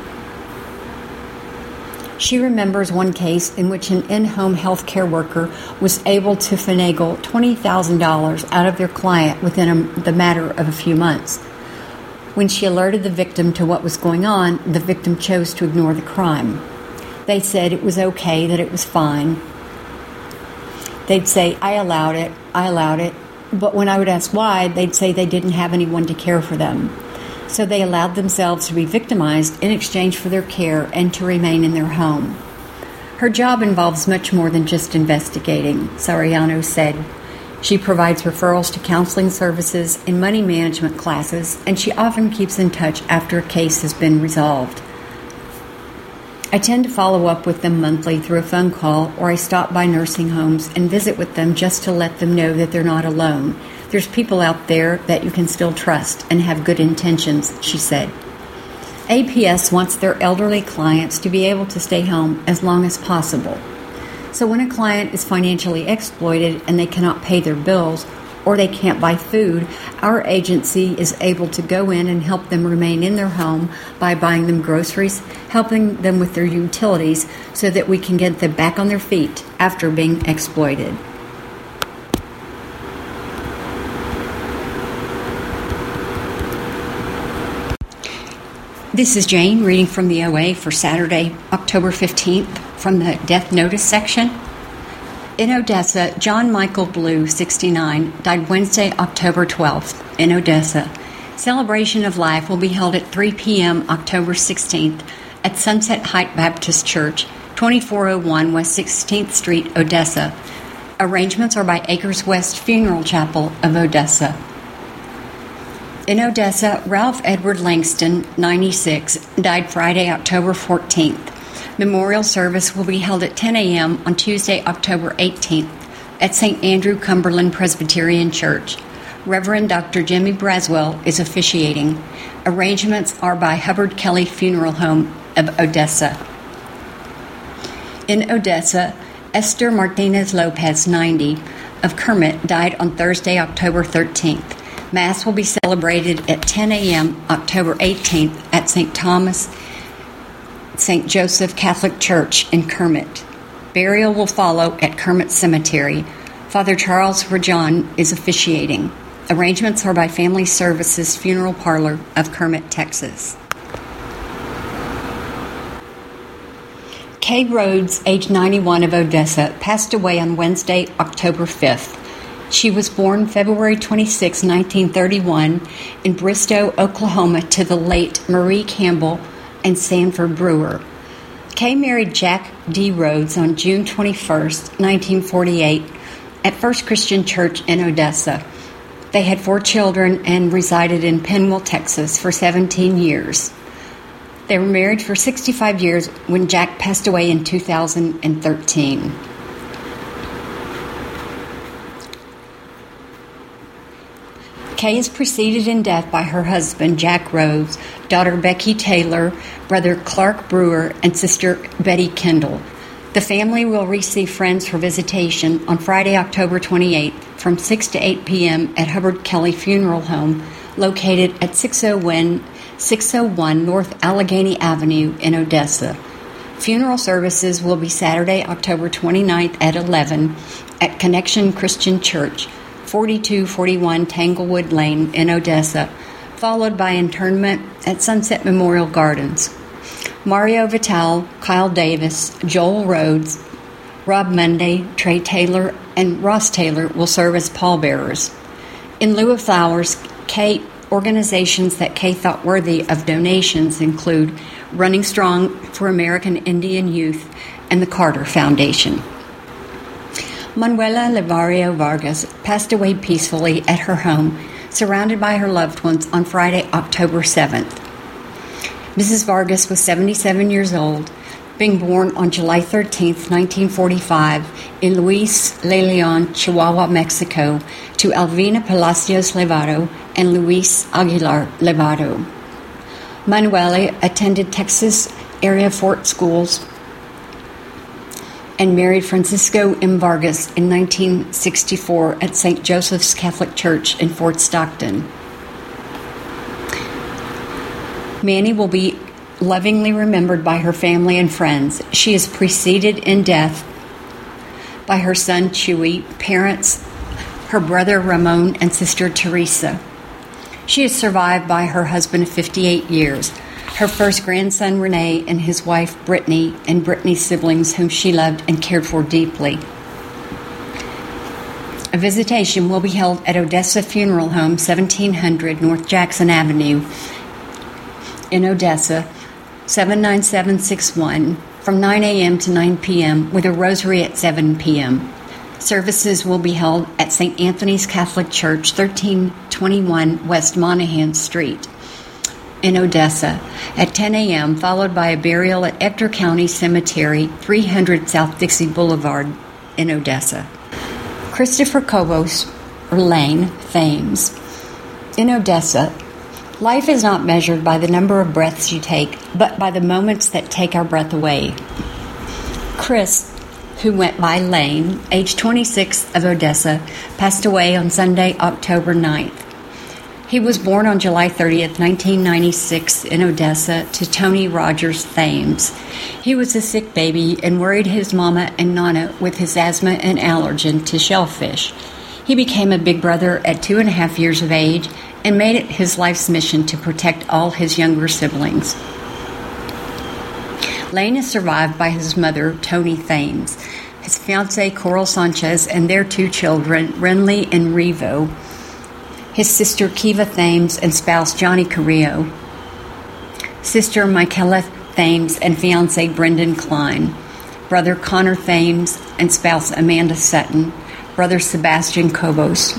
She remembers one case in which an in-home health care worker was able to finagle twenty thousand dollars out of their client within a, the matter of a few months. When she alerted the victim to what was going on, the victim chose to ignore the crime. They said it was okay, that it was fine. They'd say, I allowed it, I allowed it. But when I would ask why, they'd say they didn't have anyone to care for them. So they allowed themselves to be victimized in exchange for their care and to remain in their home. Her job involves much more than just investigating, Sariano said. She provides referrals to counseling services and money management classes, and she often keeps in touch after a case has been resolved. I tend to follow up with them monthly through a phone call, or I stop by nursing homes and visit with them just to let them know that they're not alone. There's people out there that you can still trust and have good intentions, she said. A P S wants their elderly clients to be able to stay home as long as possible. So when a client is financially exploited and they cannot pay their bills, or they can't buy food, our agency is able to go in and help them remain in their home by buying them groceries, helping them with their utilities so that we can get them back on their feet after being exploited. This is Jane reading from the O A for Saturday, October fifteenth, from the Death Notice section. In Odessa, John Michael Blue, sixty-nine, died Wednesday, October twelfth, in Odessa. Celebration of life will be held at three p.m. October sixteenth at Sunset Height Baptist Church, twenty-four oh one West sixteenth Street, Odessa. Arrangements are by Acres West Funeral Chapel of Odessa. In Odessa, Ralph Edward Langston, ninety-six, died Friday, October fourteenth. Memorial service will be held at ten a.m. on Tuesday, October eighteenth at Saint Andrew Cumberland Presbyterian Church. Reverend Doctor Jimmy Braswell is officiating. Arrangements are by Hubbard Kelly Funeral Home of Odessa. In Odessa, Esther Martinez Lopez, ninety, of Kermit, died on Thursday, October thirteenth. Mass will be celebrated at ten a.m. October eighteenth at Saint Thomas, Saint Joseph Catholic Church in Kermit. Burial will follow at Kermit Cemetery. Father Charles Rajan is officiating. Arrangements are by Family Services Funeral Parlor of Kermit, Texas. Kay Rhodes, age ninety-one, of Odessa, passed away on Wednesday, October fifth. She was born February twenty-sixth, nineteen thirty-one, in Bristow, Oklahoma, to the late Marie Campbell and Sanford Brewer. Kay married Jack D. Rhodes on June twenty-first, nineteen forty-eight, at First Christian Church in Odessa. They had four children and resided in Penwell, Texas, for seventeen years. They were married for sixty-five years when Jack passed away in two thousand thirteen. Kay is preceded in death by her husband, Jack Rhodes, daughter Becky Taylor, brother Clark Brewer, and sister Betty Kendall. The family will receive friends for visitation on Friday, October twenty-eighth from six to eight p.m. at Hubbard Kelly Funeral Home, located at six oh one North Allegheny Avenue in Odessa. Funeral services will be Saturday, October twenty-ninth at eleven at Connection Christian Church, forty-two forty-one Tanglewood Lane in Odessa, followed by internment at Sunset Memorial Gardens. Mario Vital, Kyle Davis, Joel Rhodes, Rob Monday, Trey Taylor, and Ross Taylor will serve as pallbearers. In lieu of flowers, Kay, organizations that Kay thought worthy of donations include Running Strong for American Indian Youth and the Carter Foundation. Manuela Livario Vargas passed away peacefully at her home, surrounded by her loved ones, on Friday, October seventh. Missus Vargas was seventy-seven years old, being born on July thirteenth, nineteen forty-five, in Luis Le Leon, Chihuahua, Mexico, to Alvina Palacios Levado and Luis Aguilar Levado. Manuela attended Texas area Fort schools and married Francisco M. Vargas in nineteen sixty-four at Saint Joseph's Catholic Church in Fort Stockton. Manny will be lovingly remembered by her family and friends. She is preceded in death by her son Chewy, parents, her brother Ramon, and sister Teresa. She is survived by her husband of fifty-eight years, her first grandson Renee, and his wife Brittany, and Brittany's siblings whom she loved and cared for deeply. A visitation will be held at Odessa Funeral Home, seventeen hundred North Jackson Avenue in Odessa, seven nine seven six one, from nine a.m. to nine p.m. with a rosary at seven p.m. Services will be held at Saint Anthony's Catholic Church, thirteen twenty-one West Monahan Street in Odessa at ten a.m., followed by a burial at Ector County Cemetery, three hundred South Dixie Boulevard in Odessa. Christopher Cobos, or Lane, Thames. In Odessa, life is not measured by the number of breaths you take, but by the moments that take our breath away. Chris, who went by Lane, age twenty-six, of Odessa, passed away on Sunday, October ninth. He was born on July thirtieth, nineteen ninety-six, in Odessa to Tony Rogers Thames. He was a sick baby and worried his mama and nana with his asthma and allergen to shellfish. He became a big brother at two and a half years of age and made it his life's mission to protect all his younger siblings. Lane is survived by his mother, Tony Thames, his fiancée, Coral Sanchez, and their two children, Renly and Revo, his sister, Kiva Thames, and spouse, Johnny Carrillo, sister, Michaela Thames, and fiancé, Brendan Klein, brother, Connor Thames, and spouse, Amanda Sutton, brother, Sebastian Kobos.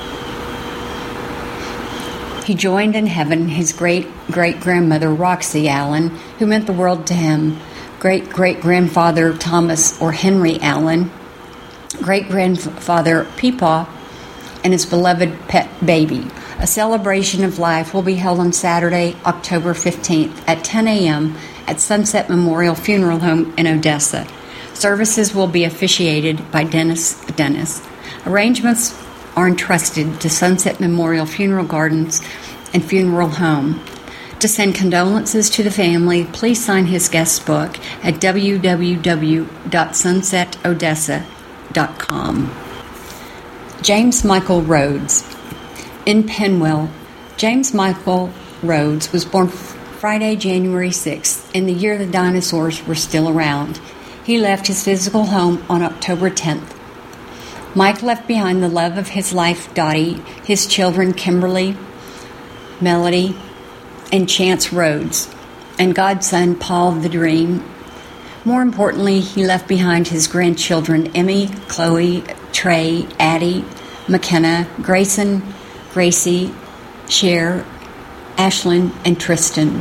He joined in heaven his great-great-grandmother, Roxy Allen, who meant the world to him, great-great-grandfather, Thomas or Henry Allen, great-grandfather, Peepaw, and his beloved pet baby. A celebration of life will be held on Saturday, October fifteenth at ten a.m. at Sunset Memorial Funeral Home in Odessa. Services will be officiated by Dennis Dennis. Arrangements are entrusted to Sunset Memorial Funeral Gardens and Funeral Home. To send condolences to the family, please sign his guest book at w w w dot sunset odessa dot com. James Michael Rhodes. In Penwell, James Michael Rhodes was born Friday, January sixth, in the year the dinosaurs were still around. He left his physical home on October tenth. Mike left behind the love of his life, Dottie, his children, Kimberly, Melody, and Chance Rhodes, and godson, Paul the Dream. More importantly, he left behind his grandchildren, Emmy, Chloe, Trey, Addie, McKenna, Grayson, Gracie, Cher, Ashlyn, and Tristan.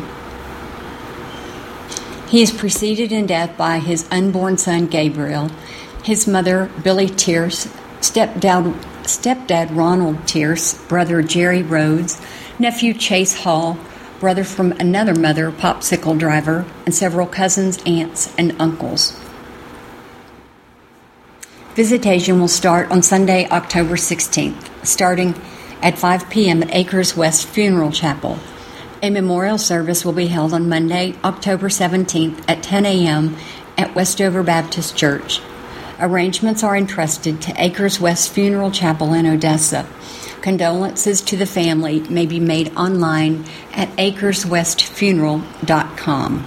He is preceded in death by his unborn son, Gabriel, his mother, Billy Tierce, stepdad, stepdad Ronald Tierce, brother Jerry Rhodes, nephew Chase Hall, brother from another mother, Popsicle Driver, and several cousins, aunts, and uncles. Visitation will start on Sunday, October sixteenth, starting at five p.m. at Acres West Funeral Chapel. A memorial service will be held on Monday, October seventeenth at ten a.m. at Westover Baptist Church. Arrangements are entrusted to Acres West Funeral Chapel in Odessa. Condolences to the family may be made online at acres west funeral dot com.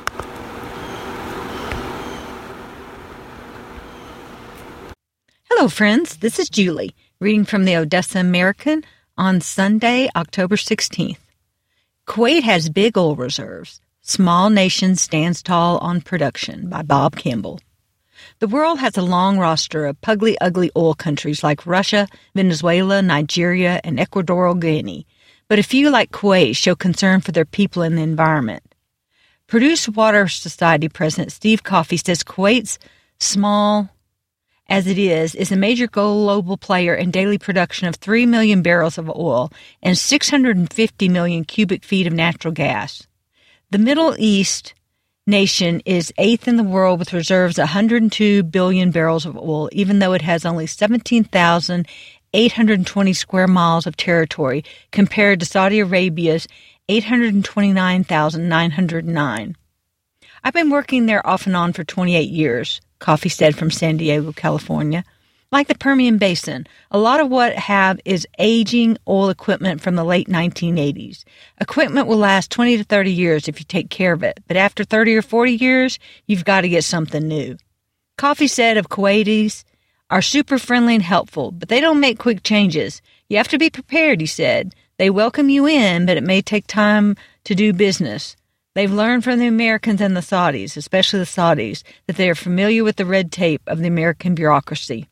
Hello, friends. This is Julie, reading from the Odessa American on Sunday, October sixteenth. Kuwait has big oil reserves. Small nation stands tall on production, by Bob Campbell. The world has a long roster of pugly, ugly oil countries like Russia, Venezuela, Nigeria, and Equatorial Guinea, but a few like Kuwait show concern for their people and the environment. Produce Water Society President Steve Coffey says Kuwait's small as it is, is a major global player in daily production of three million barrels of oil and six hundred fifty million cubic feet of natural gas. The Middle East nation is eighth in the world with reserves of one hundred two billion barrels of oil, even though it has only seventeen thousand eight hundred twenty square miles of territory compared to Saudi Arabia's eight hundred twenty-nine thousand nine hundred nine. I've been working there off and on for twenty-eight years, Coffey said from San Diego, California. Like the Permian Basin, a lot of what I have is aging oil equipment from the late nineteen eighties. Equipment will last twenty to thirty years if you take care of it, but after thirty or forty years, you've got to get something new. Coffey said of Kuwaitis are super friendly and helpful, but they don't make quick changes. You have to be prepared, he said. They welcome you in, but it may take time to do business. They've learned from the Americans and the Saudis, especially the Saudis, that they are familiar with the red tape of the American bureaucracy.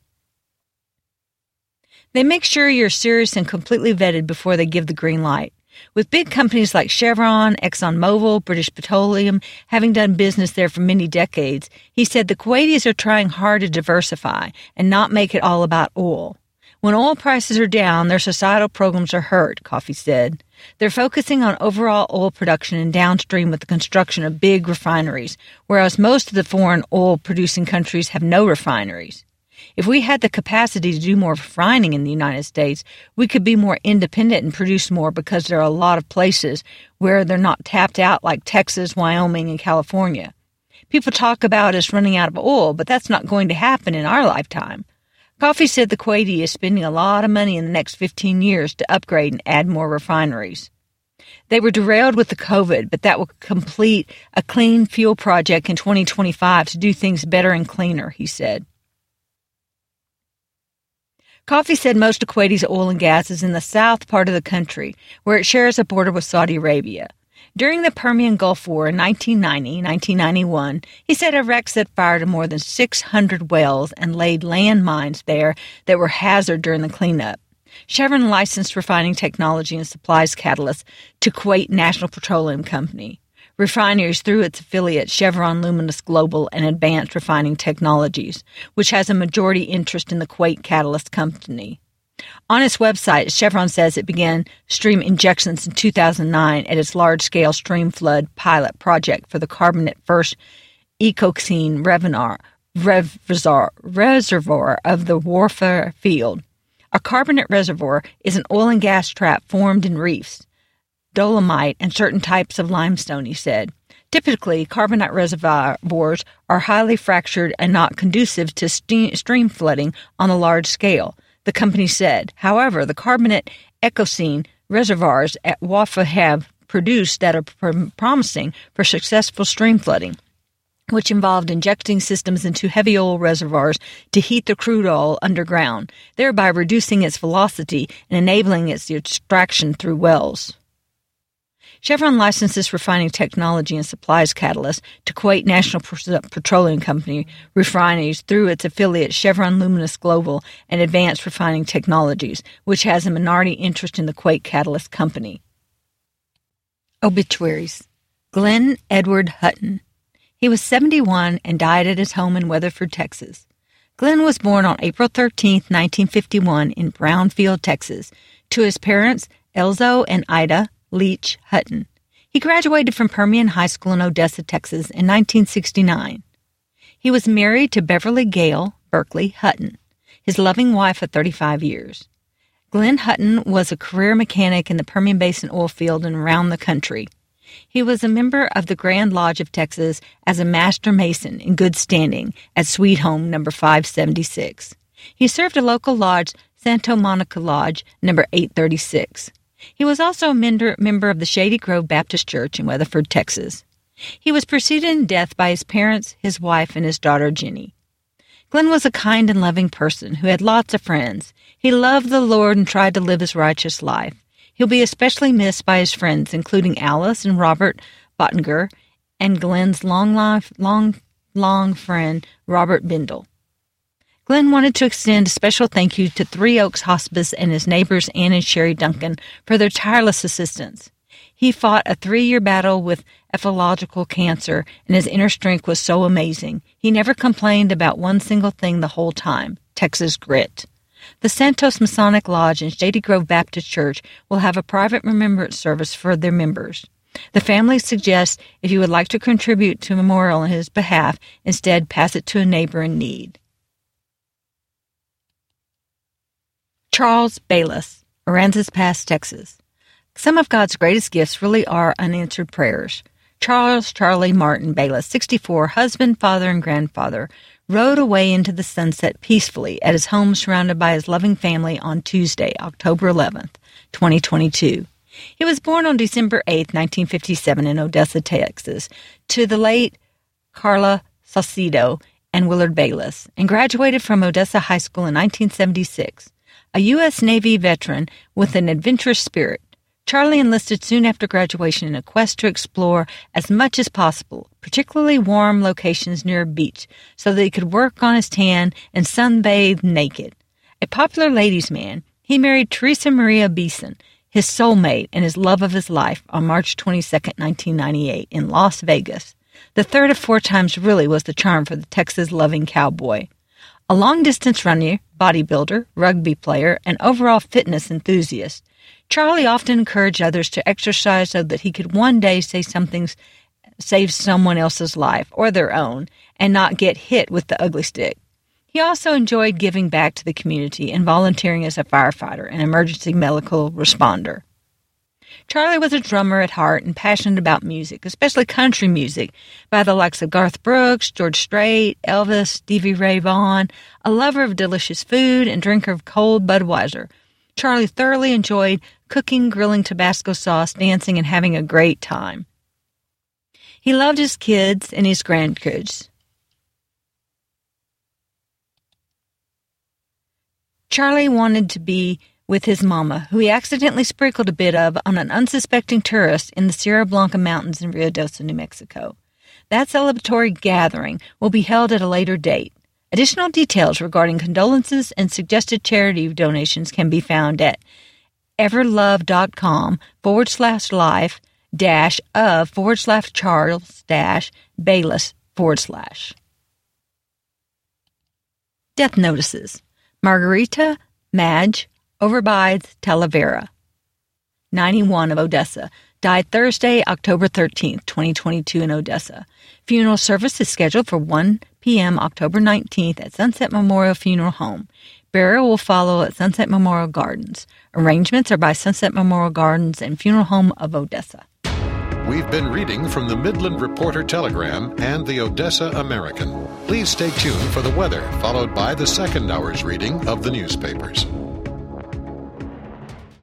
They make sure you're serious and completely vetted before they give the green light. With big companies like Chevron, ExxonMobil, British Petroleum having done business there for many decades, he said the Kuwaitis are trying hard to diversify and not make it all about oil. When oil prices are down, their societal programs are hurt, Coffey said. They're focusing on overall oil production and downstream with the construction of big refineries, whereas most of the foreign oil-producing countries have no refineries. If we had the capacity to do more refining in the United States, we could be more independent and produce more because there are a lot of places where they're not tapped out like Texas, Wyoming, and California. People talk about us running out of oil, but that's not going to happen in our lifetime. Coffey said the Kuwaiti is spending a lot of money in the next fifteen years to upgrade and add more refineries. They were derailed with the COVID, but that will complete a clean fuel project in twenty twenty-five to do things better and cleaner, he said. Coffey said most of Kuwaiti's oil and gas is in the south part of the country, where it shares a border with Saudi Arabia. During the Permian Gulf War in nineteen ninety to nineteen ninety-one, he said Iraq set fire to more than six hundred wells and laid landmines there that were hazard during the cleanup. Chevron licensed refining technology and supplies catalysts to Kuwait National Petroleum Company. Refineries through its affiliate Chevron Luminous Global and Advanced Refining Technologies, which has a majority interest in the Kuwait Catalyst Company. On its website, Chevron says it began stream injections in two thousand nine at its large-scale stream flood pilot project for the carbonate first Ecoxene reservoir of the Warfa field. A carbonate reservoir is an oil and gas trap formed in reefs, dolomite, and certain types of limestone, he said. Typically, carbonate reservoirs are highly fractured and not conducive to stream flooding on a large scale, the company said. However, the carbonate Ecoxene reservoirs at Wafa have produced that are pr- promising for successful stream flooding, which involved injecting systems into heavy oil reservoirs to heat the crude oil underground, thereby reducing its velocity and enabling its extraction through wells. Chevron licenses refining technology and supplies catalysts to Kuwait National Petroleum Company refineries through its affiliate Chevron Luminous Global and Advanced Refining Technologies, which has a minority interest in the Kuwait Catalyst Company. Obituaries. Glenn Edward Hutton. He was seventy-one and died at his home in Weatherford, Texas. Glenn was born on April thirteenth, nineteen fifty-one in Brownfield, Texas, to his parents Elzo and Ida Leach Hutton. He graduated from Permian High School in Odessa, Texas in nineteen sixty-nine. He was married to Beverly Gale Berkeley Hutton, his loving wife of thirty-five years. Glenn Hutton was a career mechanic in the Permian Basin oil field and around the country. He was a member of the Grand Lodge of Texas as a master mason in good standing at Sweet Home number five seventy-six. He served a local lodge, Santa Monica Lodge number eight thirty-six. He was also a member, member of the Shady Grove Baptist Church in Weatherford, Texas. He was preceded in death by his parents, his wife, and his daughter, Jenny. Glenn was a kind and loving person who had lots of friends. He loved the Lord and tried to live his righteous life. He'll be especially missed by his friends, including Alice and Robert Bottinger, and Glenn's long, life, long, long friend, Robert Bindle. Glenn wanted to extend a special thank you to Three Oaks Hospice and his neighbors Ann and Sherry Duncan for their tireless assistance. He fought a three-year battle with ephological cancer, and his inner strength was so amazing. He never complained about one single thing the whole time. Texas grit. The Santos Masonic Lodge and Shady Grove Baptist Church will have a private remembrance service for their members. The family suggests if you would like to contribute to a memorial on his behalf, instead pass it to a neighbor in need. Charles Bayless, Aransas Pass, Texas. Some of God's greatest gifts really are unanswered prayers. Charles Charlie Martin Bayless, sixty-four, husband, father, and grandfather, rode away into the sunset peacefully at his home surrounded by his loving family on Tuesday, October eleventh, twenty twenty-two. He was born on December eighth, nineteen fifty-seven in Odessa, Texas, to the late Carla Saucedo and Willard Bayless, and graduated from Odessa High School in nineteen seventy-six. A U S Navy veteran with an adventurous spirit, Charlie enlisted soon after graduation in a quest to explore as much as possible, particularly warm locations near a beach, so that he could work on his tan and sunbathe naked. A popular ladies' man, he married Teresa Maria Beeson, his soulmate and his love of his life, on March twenty-second, nineteen ninety-eight, in Las Vegas. The third of four times really was the charm for the Texas-loving cowboy. A long-distance runner, bodybuilder, rugby player, and overall fitness enthusiast, Charlie often encouraged others to exercise so that he could one day say something save someone else's life or their own and not get hit with the ugly stick. He also enjoyed giving back to the community and volunteering as a firefighter and emergency medical responder. Charlie was a drummer at heart and passionate about music, especially country music, by the likes of Garth Brooks, George Strait, Elvis, Stevie Ray Vaughan, a lover of delicious food and drinker of cold Budweiser. Charlie thoroughly enjoyed cooking, grilling Tabasco sauce, dancing, and having a great time. He loved his kids and his grandkids. Charlie wanted to be with his mama, who he accidentally sprinkled a bit of on an unsuspecting tourist in the Sierra Blanca Mountains in Ruidoso, New Mexico. That celebratory gathering will be held at a later date. Additional details regarding condolences and suggested charity donations can be found at everlove.com forward slash life dash of forward slash Charles dash Bayless forward slash. Death notices. Margarita Madge Overbides Talavera, ninety-one, of Odessa, died Thursday, October thirteenth, twenty twenty-two in Odessa. Funeral service is scheduled for one p.m. October nineteenth at Sunset Memorial Funeral Home. Burial will follow at Sunset Memorial Gardens. Arrangements are by Sunset Memorial Gardens and Funeral Home of Odessa. We've been reading from the Midland Reporter Telegram and the Odessa American. Please stay tuned for the weather, followed by the second hour's reading of the newspapers.